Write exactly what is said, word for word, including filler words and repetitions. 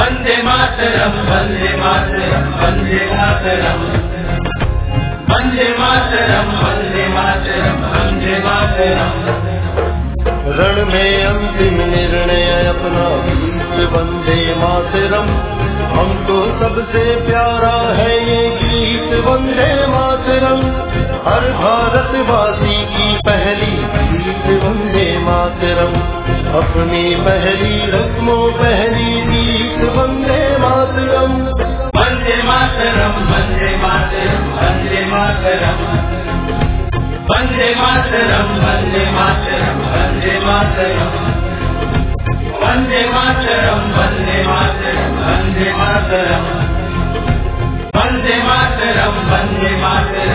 वंदे मातरम वंदे मातरम वंदे मातरम वंदे मातरम वंदे मातरम वंदे मातरम। रण में अंतिम निर्णय अपना गीत वंदे मातरम, हमको सबसे प्यारा है ये गीत वंदे मातरम। हर भारतवासी की पहली गीत वंदे मातरम, अपनी पहली रस्मों पहली गीत वंदे मातरम। वंदे मातरम वंदे मातरम वंदे मातरम वंदे मातरम वंदे मातरम वंदे मातरम वंदे मातरम वंदे मातरम वंदे मातरम वंदे मातरम वंदे मातरम